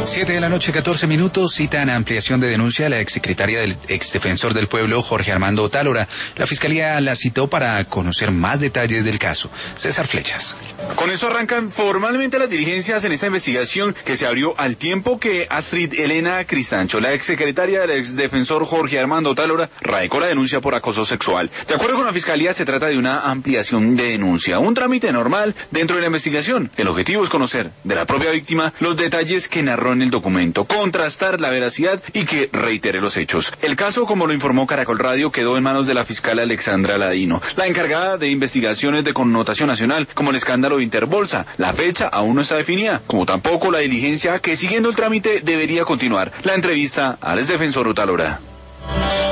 7 de la noche, 14 minutos, citan ampliación de denuncia a la exsecretaria del exdefensor del pueblo, Jorge Armando Otálora. La Fiscalía la citó para conocer más detalles del caso. César Flechas. Con eso arrancan formalmente las diligencias en esta investigación que se abrió al tiempo que Astrid Elena Cristancho, la exsecretaria del exdefensor Jorge Armando Otálora, radicó la denuncia por acoso sexual. De acuerdo con la Fiscalía, se trata de una ampliación de denuncia, un trámite normal dentro de la investigación. El objetivo es conocer de la propia víctima los detalles que narró en el documento, contrastar la veracidad y que reitere los hechos. El caso, como lo informó Caracol Radio, quedó en manos de la fiscal Alexandra Ladino, la encargada de investigaciones de connotación nacional, como el escándalo de Interbolsa. La fecha aún no está definida, como tampoco la diligencia que, siguiendo el trámite, debería continuar. La entrevista al exdefensor Otálora.